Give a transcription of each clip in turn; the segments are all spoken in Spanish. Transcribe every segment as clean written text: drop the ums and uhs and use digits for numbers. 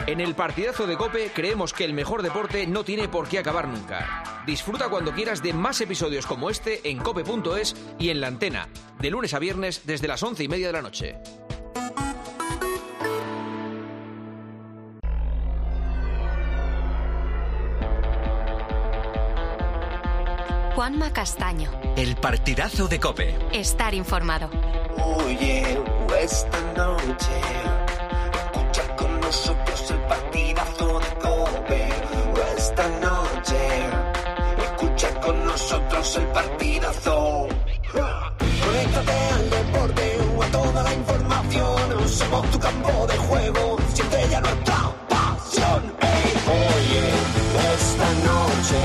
En el partidazo de COPE creemos que el mejor deporte no tiene por qué acabar nunca. Disfruta cuando quieras de más episodios como este en cope.es y en la antena, de lunes a viernes desde las 11:30 de la noche. Juanma Castaño. El partidazo de COPE. Estar informado. Oye, esta noche escucha con nosotros el partidazo de COPE. Esta noche escucha con nosotros el partidazo. Conéctate al deporte o a toda la información. Somos tu campo de juego, siente ya nuestra pasión. Hey, oye, esta noche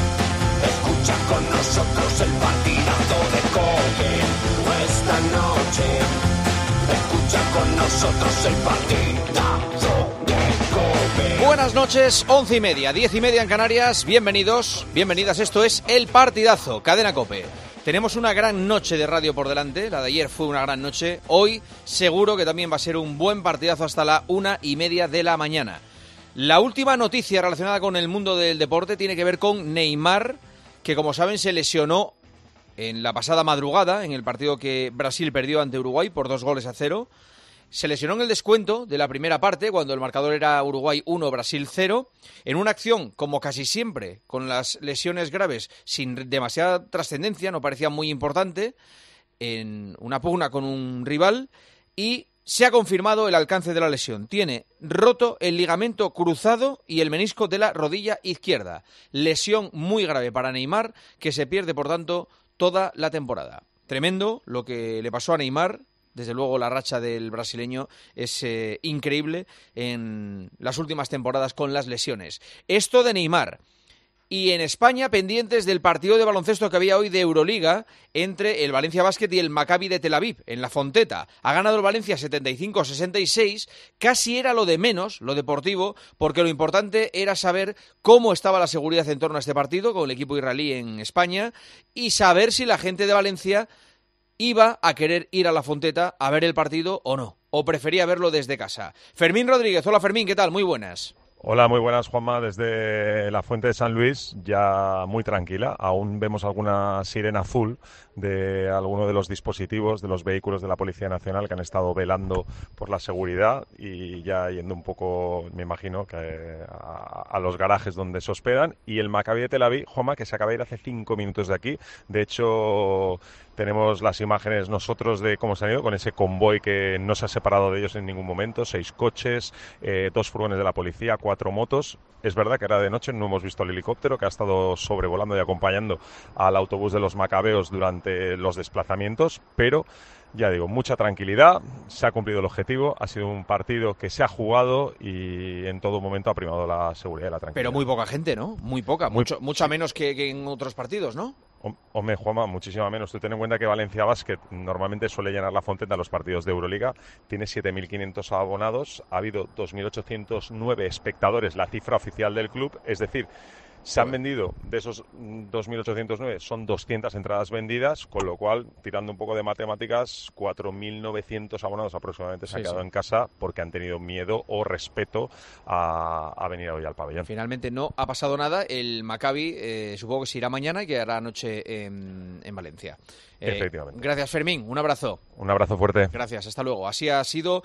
escucha con nosotros el partidazo de COPE. Esta noche escucha con nosotros el partidazo de COPE. Buenas noches, 11:30, 10:30 en Canarias. Bienvenidos, bienvenidas. Esto es El Partidazo, Cadena COPE. Tenemos una gran noche de radio por delante. La de ayer fue una gran noche. Hoy seguro que también va a ser un buen partidazo hasta la 1:30 de la mañana. La última noticia relacionada con el mundo del deporte tiene que ver con Neymar, que como saben se lesionó en la pasada madrugada en el partido que Brasil perdió ante Uruguay por 2-0. Se lesionó en el descuento de la primera parte, cuando el marcador era Uruguay 1, Brasil 0, en una acción, como casi siempre, con las lesiones graves, sin demasiada trascendencia, no parecía muy importante, en una pugna con un rival, y se ha confirmado el alcance de la lesión. Tiene roto el ligamento cruzado y el menisco de la rodilla izquierda. Lesión muy grave para Neymar, que se pierde, por tanto, toda la temporada. Tremendo lo que le pasó a Neymar. Desde luego la racha del brasileño es increíble en las últimas temporadas con las lesiones. Esto de Neymar. Y en España, pendientes del partido de baloncesto que había hoy de Euroliga entre el Valencia Basket y el Maccabi de Tel Aviv, en la Fonteta. Ha ganado el Valencia 75-66, casi era lo de menos, lo deportivo, porque lo importante era saber cómo estaba la seguridad en torno a este partido con el equipo israelí en España y saber si la gente de Valencia iba a querer ir a la Fonteta a ver el partido o no, o prefería verlo desde casa. Fermín Rodríguez, hola Fermín, ¿qué tal? Muy buenas. Hola, muy buenas, Juanma, desde la Fuente de San Luis, ya muy tranquila. Aún vemos alguna sirena azul de alguno de los dispositivos de los vehículos de la Policía Nacional que han estado velando por la seguridad y ya yendo un poco, me imagino, que a los garajes donde se hospedan. Y el Maccabi de Tel Aviv, Juanma, que se acaba de ir hace 5 minutos de aquí. De hecho, tenemos las imágenes nosotros de cómo se han ido con ese convoy que no se ha separado de ellos en ningún momento. 6 coches, 2 furgones de la policía, 4 motos. Es verdad que era de noche, no hemos visto el helicóptero que ha estado sobrevolando y acompañando al autobús de los macabeos durante los desplazamientos, pero ya digo, mucha tranquilidad, se ha cumplido el objetivo, ha sido un partido que se ha jugado y en todo momento ha primado la seguridad y la tranquilidad. Pero muy poca gente, ¿no? Muy poca, mucha menos que en otros partidos, ¿no? Hombre, Juanma, muchísima menos. Tú ten en cuenta que Valencia Basket normalmente suele llenar la Fonteta en los partidos de Euroliga. Tiene 7.500 abonados. Ha habido 2.809 espectadores, la cifra oficial del club. Es decir, se han vendido, de esos 2.809, son 200 entradas vendidas, con lo cual, tirando un poco de matemáticas, 4.900 abonados aproximadamente se han quedado en casa porque han tenido miedo o respeto a venir hoy al pabellón. Finalmente no ha pasado nada. El Maccabi supongo que se irá mañana y quedará anoche en Valencia. Efectivamente. Gracias, Fermín. Un abrazo. Un abrazo fuerte. Gracias, hasta luego. Así ha sido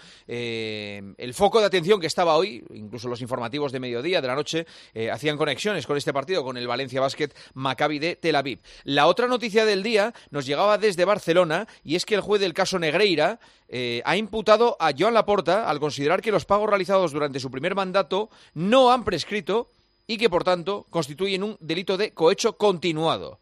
el foco de atención que estaba hoy. Incluso los informativos de mediodía, de la noche, hacían conexiones con este partido, con el Valencia Basket Maccabi de Tel Aviv. La otra noticia del día nos llegaba desde Barcelona y es que el juez del caso Negreira ha imputado a Joan Laporta al considerar que los pagos realizados durante su primer mandato no han prescrito y que, por tanto, constituyen un delito de cohecho continuado.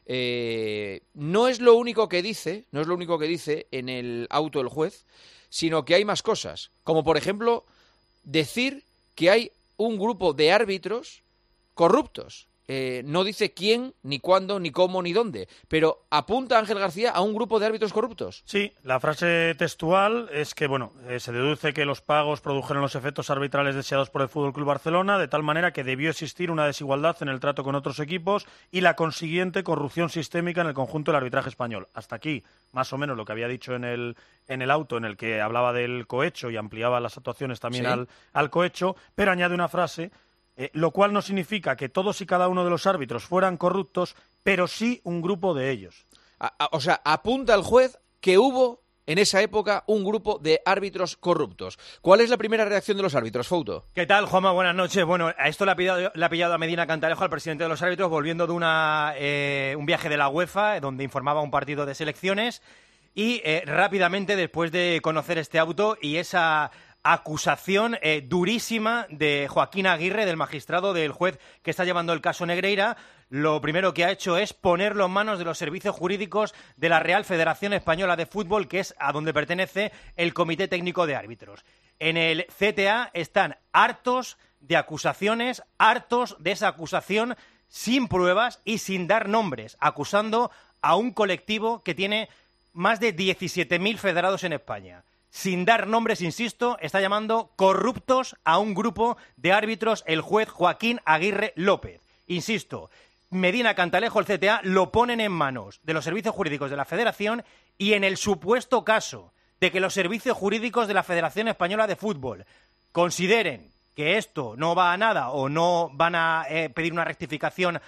No es lo único que dice en el auto el juez, sino que hay más cosas, como por ejemplo decir que hay un grupo de árbitros corruptos no dice quién, ni cuándo, ni cómo, ni dónde, pero apunta Ángel García a un grupo de árbitros corruptos. Sí, la frase textual es que, se deduce que los pagos produjeron los efectos arbitrales deseados por el Fútbol Club Barcelona, de tal manera que debió existir una desigualdad en el trato con otros equipos y la consiguiente corrupción sistémica en el conjunto del arbitraje español. Hasta aquí, más o menos, lo que había dicho en el auto en el que hablaba del cohecho y ampliaba las actuaciones también al cohecho, pero añade una frase, lo cual no significa que todos y cada uno de los árbitros fueran corruptos, pero sí un grupo de ellos. O sea, apunta el juez que hubo en esa época un grupo de árbitros corruptos. ¿Cuál es la primera reacción de los árbitros, Fouto? ¿Qué tal, Juanma? Buenas noches. Bueno, a esto le ha pillado a Medina Cantalejo, al presidente de los árbitros, volviendo de un viaje de la UEFA, donde informaba un partido de selecciones, y rápidamente, después de conocer este auto y esa acusación durísima de Joaquín Aguirre, del magistrado, del juez que está llevando el caso Negreira, lo primero que ha hecho es ponerlo en manos de los servicios jurídicos de la Real Federación Española de Fútbol, que es a donde pertenece el Comité Técnico de Árbitros. En el CTA están hartos de acusaciones, hartos de esa acusación sin pruebas y sin dar nombres, acusando a un colectivo que tiene más de 17.000 federados en España. Sin dar nombres, insisto, está llamando corruptos a un grupo de árbitros el juez Joaquín Aguirre López. Insisto, Medina Cantalejo, el CTA, lo ponen en manos de los servicios jurídicos de la Federación y en el supuesto caso de que los servicios jurídicos de la Federación Española de Fútbol consideren que esto no va a nada o no van a pedir una rectificación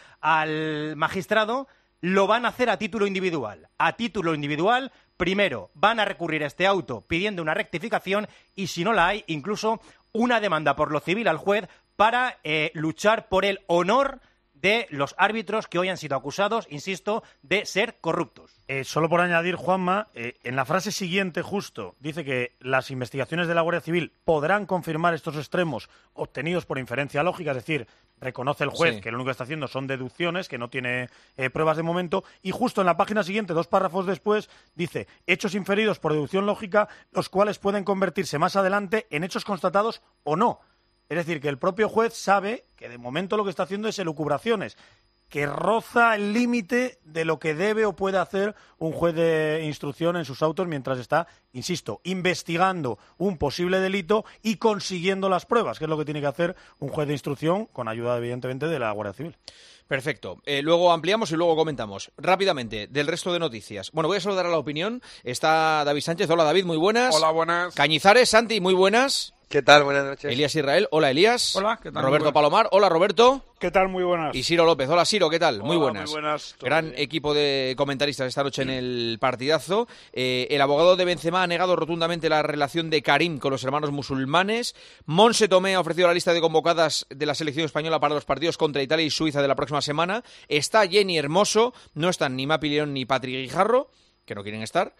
al magistrado, lo van a hacer a título individual. A título individual, primero van a recurrir a este auto pidiendo una rectificación y, si no la hay, incluso una demanda por lo civil al juez para luchar por el honor de los árbitros que hoy han sido acusados, insisto, de ser corruptos. Solo por añadir, Juanma, en la frase siguiente justo dice que las investigaciones de la Guardia Civil podrán confirmar estos extremos obtenidos por inferencia lógica, es decir, reconoce el juez que lo único que está haciendo son deducciones, que no tiene pruebas de momento, y justo en la página siguiente, 2 párrafos después, dice hechos inferidos por deducción lógica, los cuales pueden convertirse más adelante en hechos constatados o no. Es decir, que el propio juez sabe que de momento lo que está haciendo es elucubraciones, que roza el límite de lo que debe o puede hacer un juez de instrucción en sus autos mientras está, insisto, investigando un posible delito y consiguiendo las pruebas, que es lo que tiene que hacer un juez de instrucción con ayuda, evidentemente, de la Guardia Civil. Perfecto. Luego ampliamos y luego comentamos. Rápidamente, del resto de noticias. Bueno, voy a saludar a la opinión. Está David Sánchez. Hola, David, muy buenas. Hola, buenas. Cañizares, Santi, muy buenas. ¿Qué tal? Buenas noches. Elías Israel. Hola, Elías. Hola, ¿qué tal? Roberto Palomar. Hola, Roberto. ¿Qué tal? Muy buenas. Y Ciro López. Hola, Ciro, ¿qué tal? Muy buenas. Muy buenas. Gran equipo de comentaristas esta noche en el partidazo. El abogado de Benzema ha negado rotundamente la relación de Karim con los hermanos musulmanes. Monse Tomé ha ofrecido la lista de convocadas de la selección española para los partidos contra Italia y Suiza de la próxima semana. Está Jenny Hermoso. No están ni Mapi León ni Patrick Guijarro, que no quieren estar.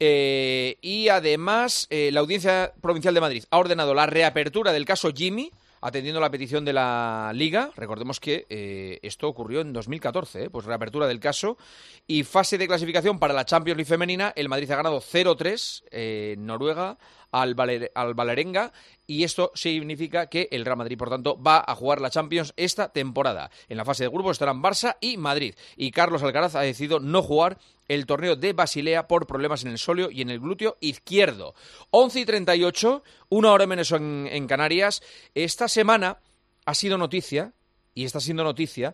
Y además, la Audiencia Provincial de Madrid ha ordenado la reapertura del caso Jimmy, atendiendo la petición de la Liga. Recordemos que esto ocurrió en 2014, pues reapertura del caso. Y fase de clasificación para la Champions League femenina. El Madrid ha ganado 0-3 en Noruega al Vålerenga, y esto significa que el Real Madrid, por tanto, va a jugar la Champions esta temporada. En la fase de grupos estarán Barça y Madrid. Y Carlos Alcaraz ha decidido no jugar el torneo de Basilea por problemas en el sóleo y en el glúteo izquierdo. 11:38, 1 hora menos en Canarias. Esta semana ha sido noticia, y está siendo noticia,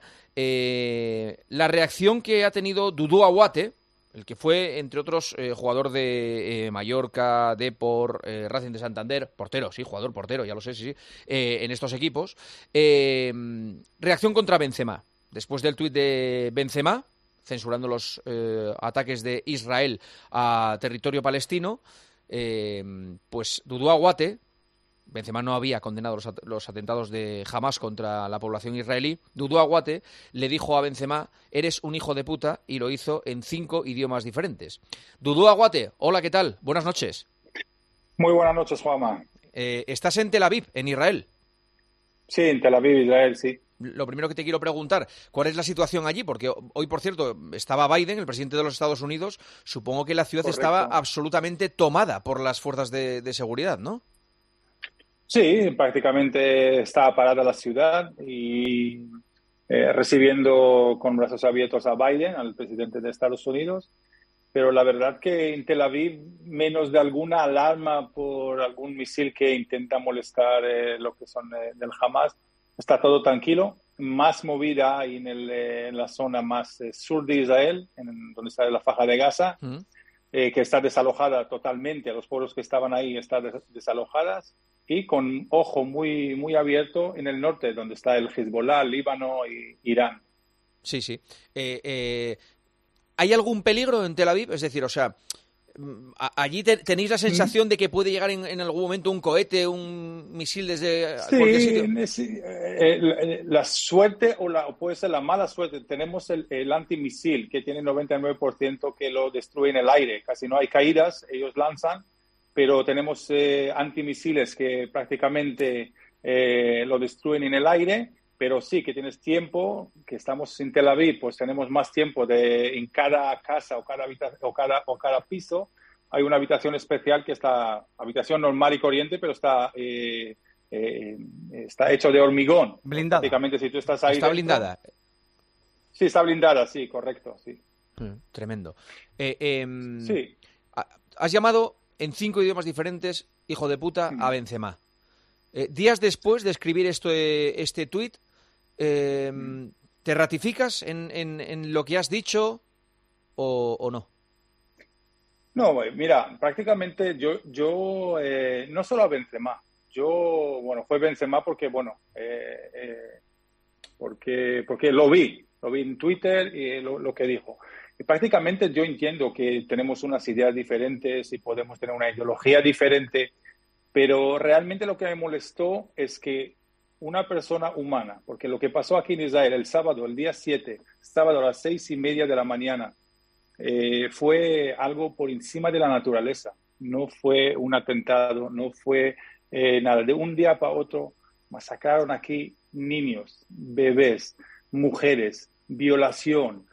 la reacción que ha tenido Dudu Aguate, el que fue, entre otros, jugador de Mallorca, Depor, Racing de Santander, portero, sí, jugador portero, ya lo sé, sí, en estos equipos. Reacción contra Benzema. Después del tuit de Benzema, censurando los ataques de Israel a territorio palestino, pues Dudu Aguate, Benzema no había condenado los atentados de Hamas contra la población israelí. Dudu Aguate le dijo a Benzema: eres un hijo de puta, y lo hizo en 5 idiomas diferentes. Dudu Aguate, hola, ¿qué tal? Buenas noches. Muy buenas noches, Juanma. ¿Estás en Tel Aviv, en Israel? Sí, en Tel Aviv, Israel, sí. Lo primero que te quiero preguntar, ¿cuál es la situación allí? Porque hoy, por cierto, estaba Biden, el presidente de los Estados Unidos. Supongo que la ciudad estaba absolutamente tomada por las fuerzas de seguridad, ¿no? Sí, prácticamente estaba parada la ciudad y recibiendo con brazos abiertos a Biden, al presidente de Estados Unidos. Pero la verdad que en Tel Aviv, menos de alguna alarma por algún misil que intenta molestar lo que son del Hamas, está todo tranquilo. Más movida hay en la zona más sur de Israel, donde está la Faja de Gaza, que está desalojada totalmente. Los pueblos que estaban ahí están desalojadas, y con ojo muy, muy abierto en el norte, donde está el Hezbollah, Líbano y Irán. Sí, sí. ¿Hay algún peligro en Tel Aviv? Es decir, o sea, allí tenéis la sensación de que puede llegar en algún momento un cohete, un misil desde cualquier sitio. Sí, la suerte o puede ser la mala suerte. Tenemos el antimisil, que tiene 99% que lo destruye en el aire. Casi no hay caídas, ellos lanzan, pero tenemos antimisiles que prácticamente lo destruyen en el aire. Pero sí que tienes tiempo, que estamos en Tel Aviv, pues tenemos más tiempo en cada casa o cada piso. Hay una habitación especial que está, habitación normal y corriente, pero está hecho de hormigón. Blindada. Prácticamente, si tú estás ahí ¿Está blindada? Sí, está blindada, sí, correcto, sí. Tremendo. Sí. Has llamado en 5 idiomas diferentes, hijo de puta, a Benzema. Días después de escribir este tuit, ¿te ratificas en lo que has dicho o no? No, mira, prácticamente yo no solo a Benzema. Fue Benzema porque lo vi en Twitter y lo que dijo. Y prácticamente yo entiendo que tenemos unas ideas diferentes y podemos tener una ideología diferente. Pero realmente lo que me molestó es que una persona humana, porque lo que pasó aquí en Israel el sábado, el día 7, sábado a las 6:30 de la mañana, fue algo por encima de la naturaleza. No fue un atentado, no fue nada. De un día para otro masacraron aquí niños, bebés, mujeres, violación.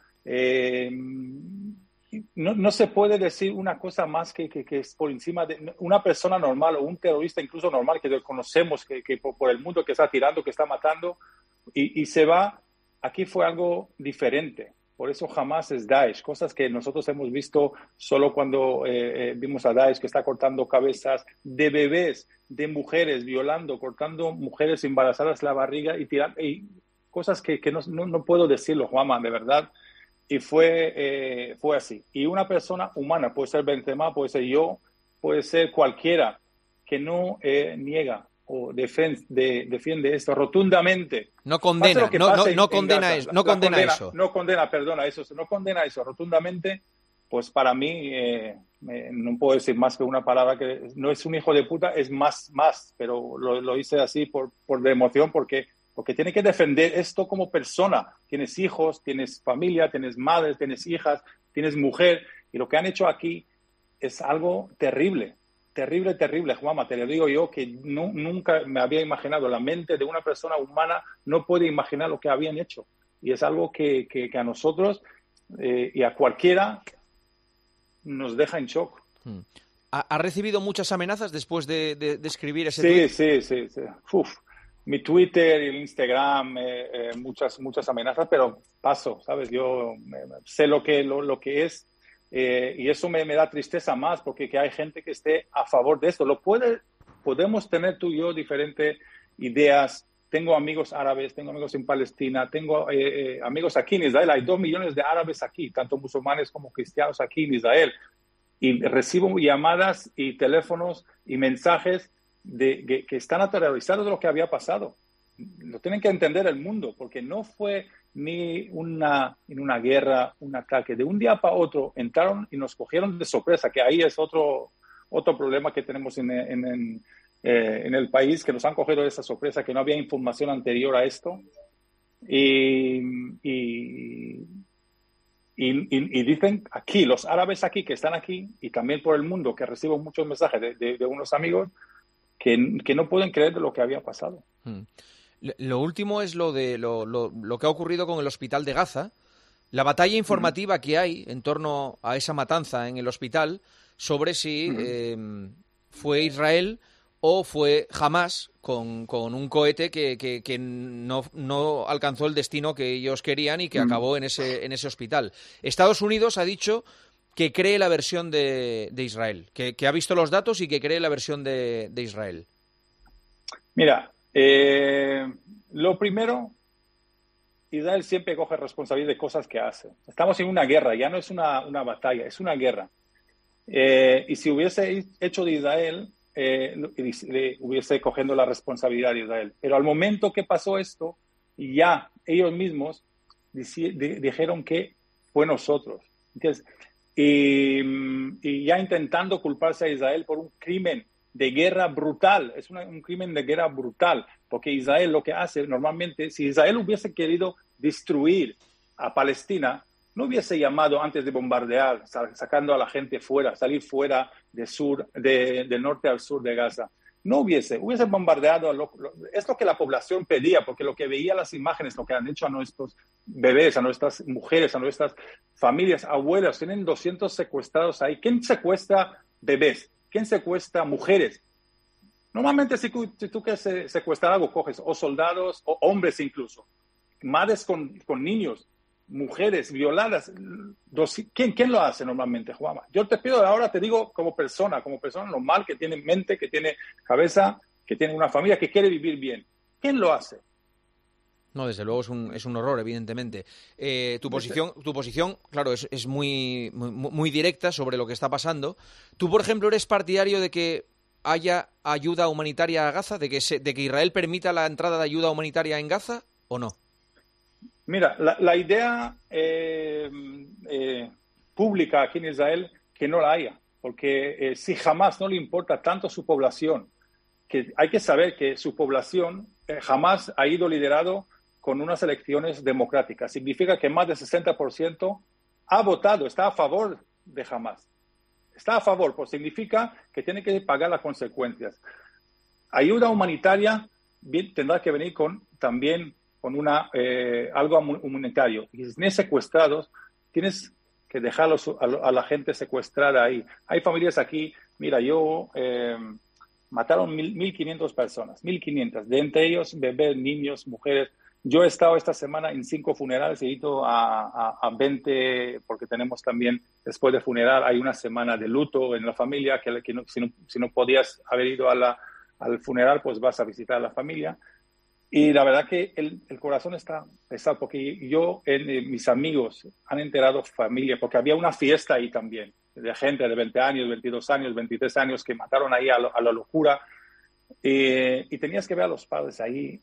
No se puede decir una cosa más que es por encima de una persona normal o un terrorista incluso normal que conocemos que por el mundo, que está tirando, que está matando y se va. Aquí fue algo diferente. Por eso jamás es Daesh. Cosas que nosotros hemos visto solo cuando vimos a Daesh, que está cortando cabezas de bebés, de mujeres, violando, cortando mujeres embarazadas la barriga y tirando. Y cosas que no puedo decirlo, Juanma, de verdad. Y fue así. Y una persona humana, puede ser Benzema, puede ser yo, puede ser cualquiera, que no niega o defiende esto rotundamente. No condena, no condena eso. No condena eso rotundamente. Pues para mí, no puedo decir más que una palabra, que no es un hijo de puta, es más, pero lo hice así por de emoción, porque tiene que defender esto como persona. Tienes hijos, tienes familia, tienes madres, tienes hijas, tienes mujer. Y lo que han hecho aquí es algo terrible, terrible, Juanma. Te lo digo yo, que nunca me había imaginado. La mente de una persona humana no puede imaginar lo que habían hecho. Y es algo que a nosotros y a cualquiera nos deja en shock. ¿Ha recibido muchas amenazas después de escribir ese tuit? Sí. Uf. Mi Twitter y el Instagram, muchas amenazas, pero paso, ¿sabes? Yo sé lo que es y eso me da tristeza más, porque que hay gente que esté a favor de esto. Podemos tener tú y yo diferentes ideas. Tengo amigos árabes, tengo amigos en Palestina, tengo amigos aquí en Israel. Hay 2 millones de árabes aquí, tanto musulmanes como cristianos aquí en Israel. Y recibo llamadas y teléfonos y mensajes que están aterrorizados de lo que había pasado. Lo tienen que entender el mundo, porque no fue ni en una guerra, un ataque. De un día para otro entraron y nos cogieron de sorpresa, que ahí es otro problema que tenemos en el país, que nos han cogido de esa sorpresa, que no había información anterior a esto. Y dicen aquí, los árabes aquí, que están aquí, y también por el mundo, que recibo muchos mensajes de unos amigos, que no pueden creer de lo que había pasado. Lo último es lo que ha ocurrido con el hospital de Gaza, la batalla informativa que hay en torno a esa matanza en el hospital, sobre si fue Israel o fue Hamás con un cohete que no alcanzó el destino que ellos querían y que acabó en ese hospital. Estados Unidos ha dicho que cree la versión de Israel, que ha visto los datos y que cree la versión de Israel. Mira, lo primero, Israel siempre coge responsabilidad de cosas que hace. Estamos en una guerra, ya no es una batalla, es una guerra. Y si hubiese hecho de Israel, le hubiese cogiendo la responsabilidad de Israel. Pero al momento que pasó esto, ya ellos mismos dijeron que fue nosotros. ¿Entiendes? Y ya intentando culparse a Israel por un crimen de guerra brutal. Es un crimen de guerra brutal, porque Israel lo que hace normalmente, si Israel hubiese querido destruir a Palestina, no hubiese llamado antes de bombardear, sacando a la gente fuera, salir fuera del norte al sur de Gaza. No hubiese bombardeado, es lo que la población pedía, porque lo que veía las imágenes, lo que han hecho a nuestros bebés, a nuestras mujeres, a nuestras familias, abuelos, tienen 200 secuestrados ahí. ¿Quién secuestra bebés? ¿Quién secuestra mujeres? Normalmente si tú quieres secuestrar algo, coges o soldados o hombres incluso, madres con niños, mujeres violadas. ¿Quién lo hace normalmente, Juanma? Yo te pido ahora, te digo como persona normal, que tiene mente, que tiene cabeza, que tiene una familia, que quiere vivir bien. ¿Quién lo hace? No, desde luego es un horror, evidentemente. Tu posición, claro, es muy directa sobre lo que está pasando. ¿Tú, por ejemplo, eres partidario de que haya ayuda humanitaria a Gaza, de que Israel permita la entrada de ayuda humanitaria en Gaza o no? Mira, la idea pública aquí en Israel, que no la haya, porque si jamás no le importa tanto su población, que hay que saber que su población jamás ha ido liderado con unas elecciones democráticas. Significa que más del 60% ha votado, está a favor de Hamás. Está a favor, pues significa que tiene que pagar las consecuencias. Ayuda humanitaria tendrá que venir también con algo humanitario. Y si tienes secuestrados, tienes que dejarlos a la gente secuestrada ahí. Hay familias aquí, mira, mataron 1.500 personas, 1.500, de entre ellos bebés, niños, mujeres. Yo he estado esta semana en 5 funerales, he ido a 20, porque tenemos también, después de funeral, hay una semana de luto en la familia, si no podías haber ido al funeral, pues vas a visitar a la familia. Y la verdad que el corazón está pesado, porque mis amigos han enterado familia, porque había una fiesta ahí también, de gente de 20 años, 22 años, 23 años, que mataron ahí a la locura. Y tenías que ver a los padres ahí.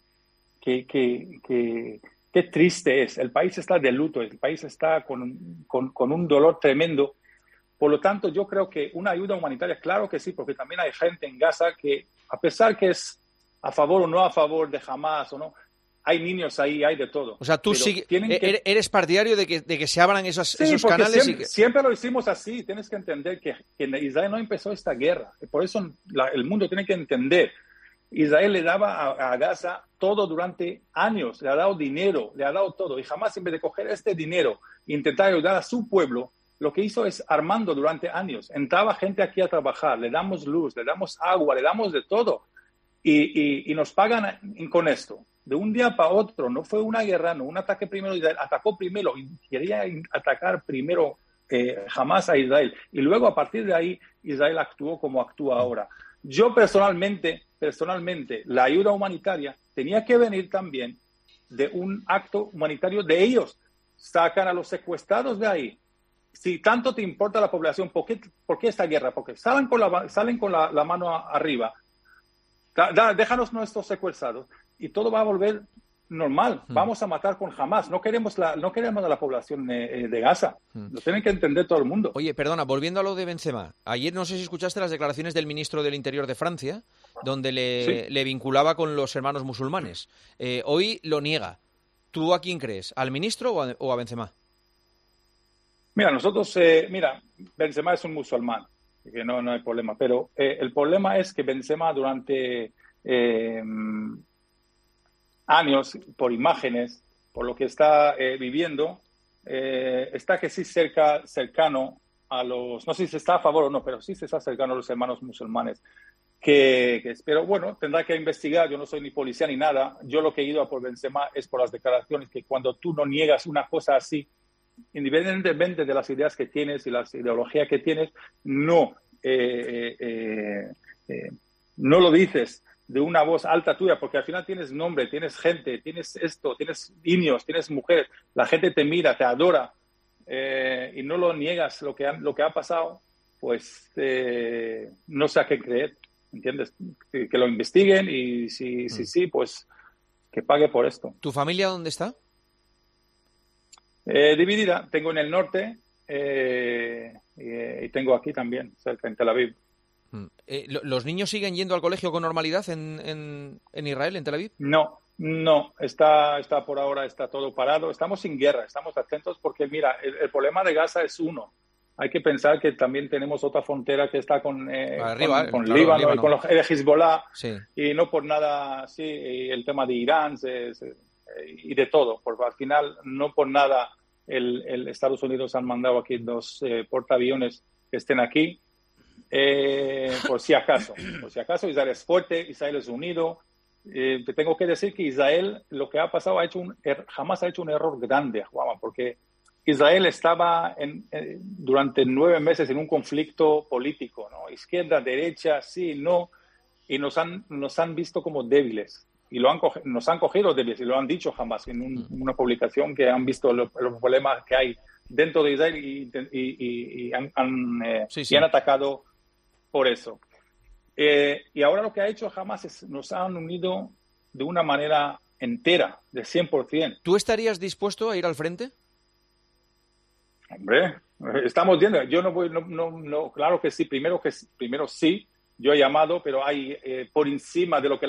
Qué triste es. El país está de luto, el país está con un dolor tremendo. Por lo tanto, yo creo que una ayuda humanitaria, claro que sí, porque también hay gente en Gaza que, a pesar que es a favor o no a favor de Hamás o no, hay niños ahí, hay de todo. O sea, tú eres partidario de que se abran esos canales. Siempre lo hicimos así. Tienes que entender que Israel no empezó esta guerra. Por eso el mundo tiene que entender. Israel le daba a Gaza todo durante años, le ha dado dinero, le ha dado todo, y jamás, en vez de coger este dinero e intentar ayudar a su pueblo, lo que hizo es armando durante años. Entraba gente aquí a trabajar, le damos luz, le damos agua, le damos de todo, y nos pagan con esto. De un día para otro, no fue una guerra, no un ataque primero, Israel atacó primero y quería atacar primero jamás a Israel, y luego a partir de ahí Israel actuó como actúa ahora. Yo personalmente, la ayuda humanitaria tenía que venir también de un acto humanitario de ellos. Sacan a los secuestrados de ahí. Si tanto te importa la población, ¿por qué esta guerra? Porque salen con la mano arriba. Déjanos nuestros secuestrados y todo va a volver normal. Vamos a matar con Hamás. No queremos a la población de Gaza. Lo tienen que entender todo el mundo. Oye, perdona, volviendo a lo de Benzema. Ayer no sé si escuchaste las declaraciones del ministro del Interior de Francia, donde le vinculaba con los hermanos musulmanes. Hoy lo niega. ¿Tú a quién crees? ¿Al ministro o a Benzema? Mira, Benzema es un musulmán, que no hay problema. Pero el problema es que Benzema durante años, por imágenes, por lo que está viviendo, está que sí cercano a los, no sé si está a favor o no, pero sí se está cercano a los hermanos musulmanes. Pero bueno, tendrá que investigar. Yo no soy ni policía ni nada. Yo lo que he ido a por Benzema es por las declaraciones, que cuando tú no niegas una cosa así, independientemente de las ideas que tienes y las ideologías que tienes, no lo dices de una voz alta tuya, porque al final tienes nombre, tienes gente, tienes esto, tienes niños, tienes mujeres, la gente te mira, te adora, y no lo niegas lo que ha pasado, pues no sé a qué creer, ¿entiendes? Que lo investiguen y sí, pues que pague por esto. ¿Tu familia dónde está? Dividida. Tengo en el norte y tengo aquí también, cerca, en Tel Aviv. ¿Los niños siguen yendo al colegio con normalidad en Israel, en Tel Aviv? No, está por ahora, está todo parado. Estamos sin guerra, estamos atentos porque, mira, el problema de Gaza es uno. Hay que pensar que también tenemos otra frontera que está con Líbano y con el Hezbollah, sí. Y no por nada, sí, y el tema de Irán y de todo, porque al final no por nada el Estados Unidos han mandado aquí 2 portaaviones que estén aquí, por si acaso Israel es fuerte, Israel es unido. Te tengo que decir que Israel, lo que ha pasado, jamás ha hecho un error grande, Juanma, porque Israel estaba durante 9 meses en un conflicto político, ¿no? Izquierda, derecha, sí, no, y nos han visto como débiles. Y nos han cogido débiles, y lo han dicho jamás en una publicación, que han visto los problemas que hay dentro de Israel y han atacado por eso. Y ahora lo que ha hecho Hamas es nos han unido de una manera entera, de 100%. ¿Tú estarías dispuesto a ir al frente? Hombre, estamos viendo. Yo no voy, no, claro que sí. Primero sí, yo he llamado, pero hay por encima de lo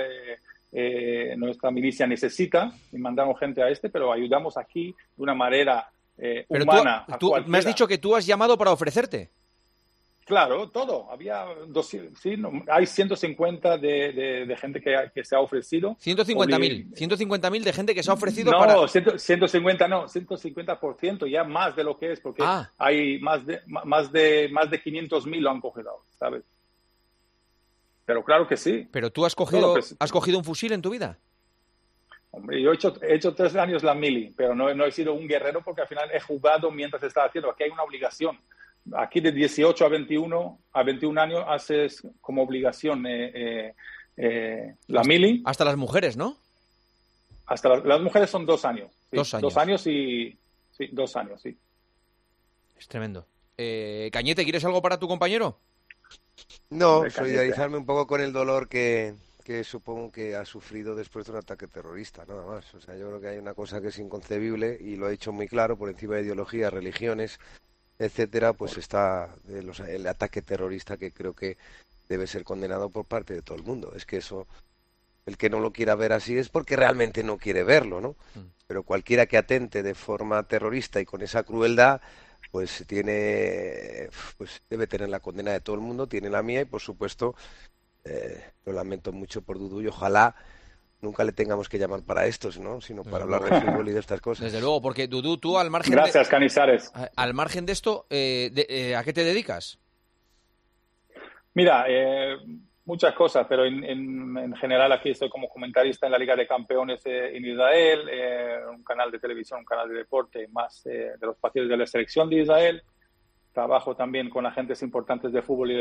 que nuestra milicia necesita, y mandaron gente a pero ayudamos aquí de una manera humana. Tú me has dicho que tú has llamado para ofrecerte. Claro, todo. Había hay 150 de gente que se ha ofrecido. 150.000 de gente que se ha ofrecido no, para... 150 no, 150%, ya más de lo que es, porque hay más de 500.000 lo han cogido, ¿sabes? Pero claro que sí. ¿Pero tú has cogido un fusil en tu vida? Hombre, yo he hecho 3 años la mili, pero no he sido un guerrero porque al final he jugado mientras estaba haciendo. Aquí hay una obligación. Aquí de 18 a 21 años haces como obligación la mili. Hasta las mujeres, ¿no? Hasta las mujeres son 2 años. Sí, 2 años. 2 años y... Sí, 2 años, sí. Es tremendo. Cañete, ¿quieres algo para tu compañero? No, solidarizarme un poco con el dolor que supongo que ha sufrido después de un ataque terrorista, nada más. O sea, yo creo que hay una cosa que es inconcebible, y lo he dicho muy claro, por encima de ideologías, religiones, etcétera, pues está el ataque terrorista, que creo que debe ser condenado por parte de todo el mundo. Es que eso, el que no lo quiera ver así es porque realmente no quiere verlo, ¿no? Pero cualquiera que atente de forma terrorista y con esa crueldad, pues debe tener la condena de todo el mundo, tiene la mía, y por supuesto lo lamento mucho por Dudu, y ojalá nunca le tengamos que llamar para esto, ¿no? Sino para hablar de fútbol y de estas cosas. Desde luego, porque Dudu, tú al margen Gracias, Canizares. Al margen de esto, ¿a qué te dedicas? Mira, muchas cosas, pero en general aquí estoy como comentarista en la Liga de Campeones en Israel, un canal de televisión, un canal de deporte, más de los partidos de la selección de Israel. Trabajo también con agentes importantes de fútbol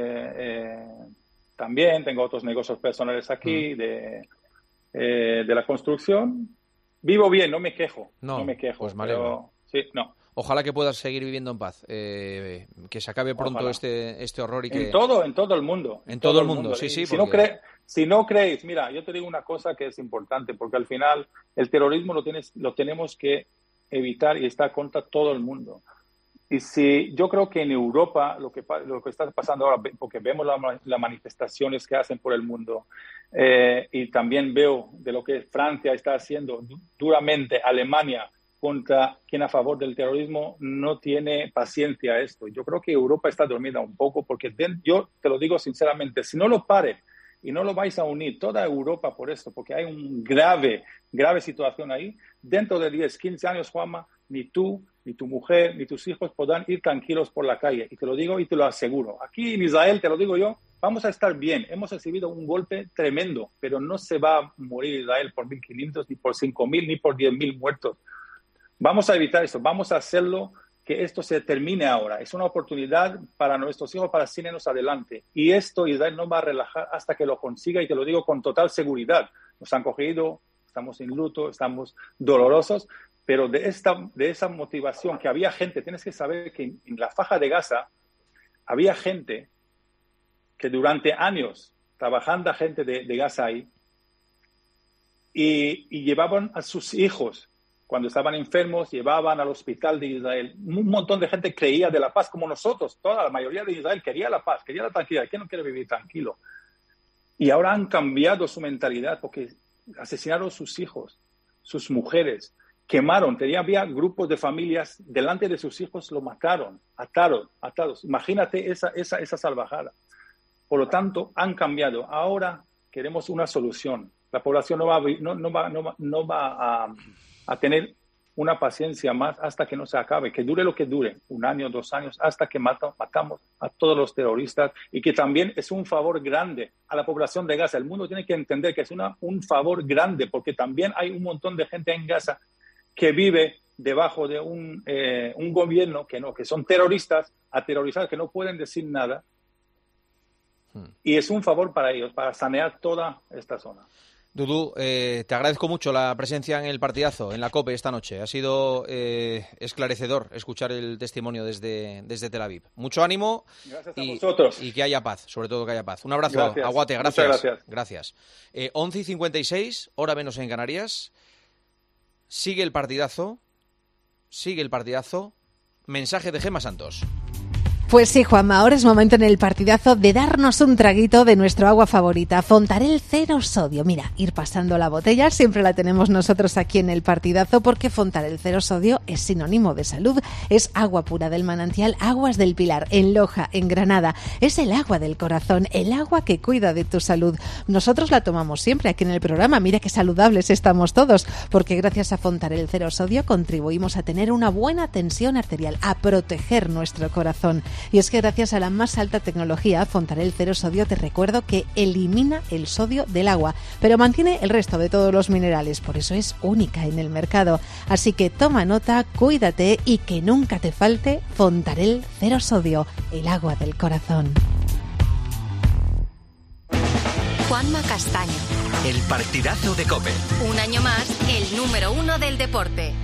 también. Tengo otros negocios personales aquí de la construcción. Vivo bien, no me quejo. No me quejo. Pues me alegro. Sí, no. Ojalá que puedas seguir viviendo en paz, que se acabe pronto este horror y que... En todo el mundo. En todo el mundo, sí. Si no creéis, mira, yo te digo una cosa que es importante, porque al final el terrorismo lo tenemos que evitar, y está contra todo el mundo. Y si yo creo que en Europa lo que está pasando ahora, porque vemos las manifestaciones que hacen por el mundo, y también veo de lo que Francia está haciendo duramente, Alemania, contra quien a favor del terrorismo, no tiene paciencia a esto. Yo creo que Europa está dormida un poco, porque yo te lo digo sinceramente, si no lo paren y no lo vais a unir toda Europa por esto, porque hay un grave situación ahí, dentro de 10, 15 años, Juanma, ni tú, ni tu mujer, ni tus hijos podrán ir tranquilos por la calle. Y te lo digo y te lo aseguro. Aquí en Israel, te lo digo yo, vamos a estar bien. Hemos recibido un golpe tremendo, pero no se va a morir Israel por 1.500, ni por 5.000, ni por 10.000 muertos. Vamos a evitar esto, vamos a hacerlo, que esto se termine ahora. Es una oportunidad para nuestros hijos para seguirnos adelante. Y esto Israel no va a relajar hasta que lo consiga, y te lo digo con total seguridad. Nos han cogido, estamos en luto, estamos dolorosos, pero de esa motivación que había gente, tienes que saber que en la Faja de Gaza había gente que durante años, trabajando gente de Gaza ahí, y llevaban a sus hijos, cuando estaban enfermos, llevaban al hospital de Israel. Un montón de gente creía de la paz, como nosotros. Toda la mayoría de Israel quería la paz, quería la tranquilidad. ¿Quién no quiere vivir tranquilo? Y ahora han cambiado su mentalidad porque asesinaron a sus hijos, sus mujeres, quemaron. Había grupos de familias delante de sus hijos, lo mataron, atados. Imagínate esa salvajada. Por lo tanto, han cambiado. Ahora queremos una solución. La población no va a tener una paciencia más hasta que no se acabe, que dure lo que dure, 1 año, 2 años, hasta que matamos a todos los terroristas, y que también es un favor grande a la población de Gaza. El mundo tiene que entender que es un favor grande, porque también hay un montón de gente en Gaza que vive debajo de un gobierno que son terroristas, aterrorizados, que no pueden decir nada, y es un favor para ellos, para sanear toda esta zona. Dudu, te agradezco mucho la presencia en el partidazo, en la COPE esta noche. Ha sido esclarecedor escuchar el testimonio desde Tel Aviv. Mucho ánimo. Gracias a vosotros. Y que haya paz, sobre todo que haya paz. Un abrazo, gracias. Aguate, gracias. Muchas gracias. 11:56, hora menos en Canarias. Sigue el partidazo. Mensaje de Gemma Santos. Pues sí, Juanma, ahora es momento en el partidazo de darnos un traguito de nuestro agua favorita, Fontarel Cero Sodio. Mira, ir pasando la botella, siempre la tenemos nosotros aquí en el partidazo, porque Fontarel Cero Sodio es sinónimo de salud. Es agua pura del manantial Aguas del Pilar, en Loja, en Granada. Es el agua del corazón, el agua que cuida de tu salud. Nosotros la tomamos siempre aquí en el programa. Mira qué saludables estamos todos, porque gracias a Fontarel Cero Sodio contribuimos a tener una buena tensión arterial, a proteger nuestro corazón. Y es que gracias a la más alta tecnología, Fontarel Cero Sodio, te recuerdo que elimina el sodio del agua, pero mantiene el resto de todos los minerales. Por eso es única en el mercado. Así que toma nota, cuídate y que nunca te falte Fontarel Cero Sodio, el agua del corazón. Juanma Castaño. El partidazo de COPE. Un año más, el número 1 del deporte.